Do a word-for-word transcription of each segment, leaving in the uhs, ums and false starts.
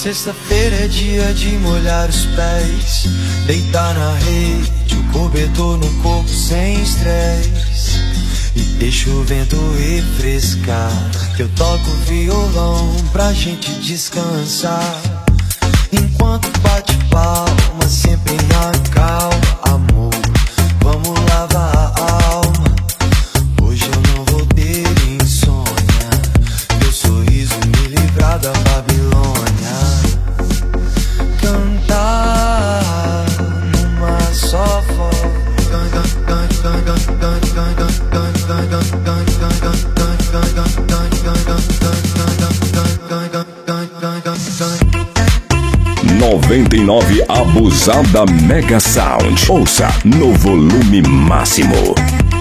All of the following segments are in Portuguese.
Sexta-feira é dia de molhar os pés, deitar na rede, o cobertor no corpo sem estresse, e deixa o vento refrescar. Eu toco violão pra gente descansar, enquanto bate palma, sempre na calma. Amor, vamos lavar a alma. Hoje eu não vou ter insônia, teu sorriso me livrar da Babilônia. Cantar numa só voz, noventa e nove Abusada Mega Sound. Ouça no volume máximo.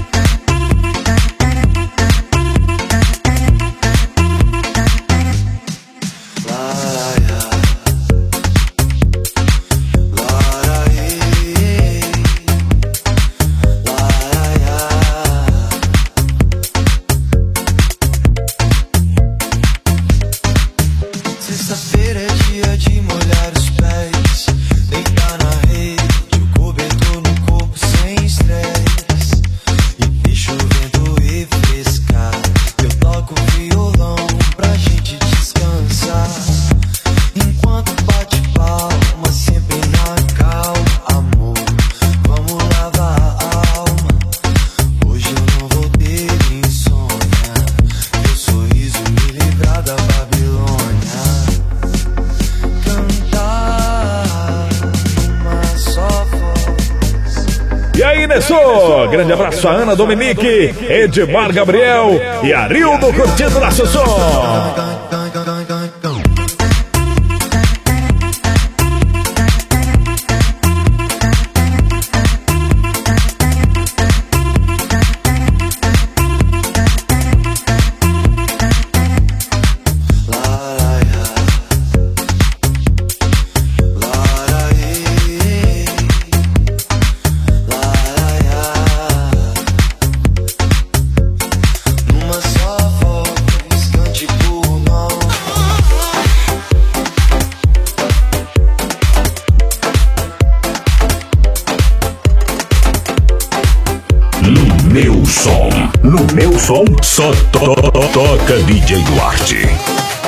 Sexta-feira é dia de molhar os pés, deitar na rede, o cobertor no corpo sem estresse, e deixa o vento refrescar. Eu toco violão pra gente descansar, enquanto bate palma, sempre na calma. Amor, vamos lavar a alma. Hoje eu não vou ter insônia, teu sorriso me livrar da Babilônia. E aí, Nessô, grande abraço a Ana Dominique, Edmar Gabriel e Arildo curtindo nosso som. Meu som, no meu som, só to to toca D J Duarte.